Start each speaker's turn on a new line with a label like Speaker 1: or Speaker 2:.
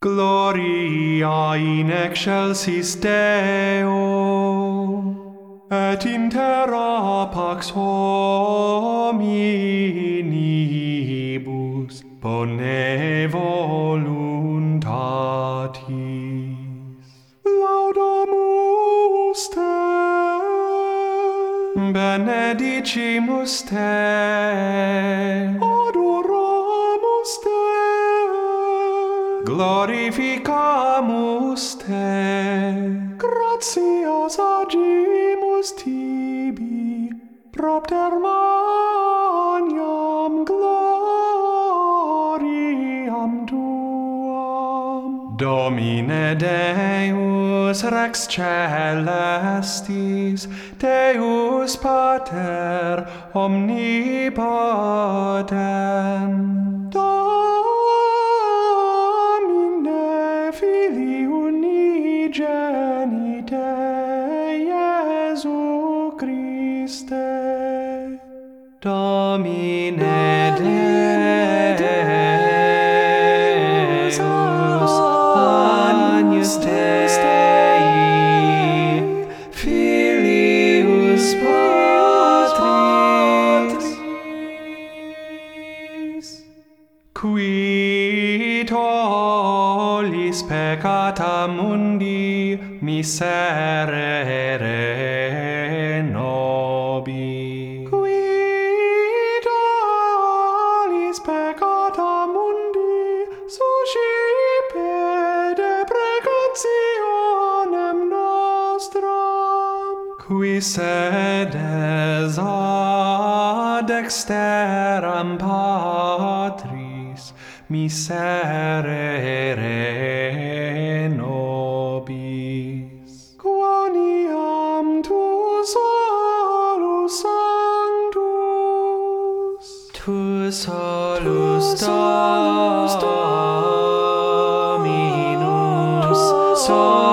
Speaker 1: Gloria in excelsis Deo, et in terra pax hominibus bone voluntatis. Laudamus te, benedicimus te, adoramus te, glorificamus te, gratias agimus tibi, propter magnam gloriam tuam. Domine Deus Rex Celestis, Deus Pater omnipotent, Domine Filii unigenite Iesu Christe, Domine Deus Agnus Dei, Filius Patris, qui tollis peccata mundi, miserere nobis. Qui tollis peccata mundi, suscipe deprecationem nostram. Qui sedes ad dexteram Patris, miserere nobis. Quoniam tu solus sanctus, tu solus Dominus,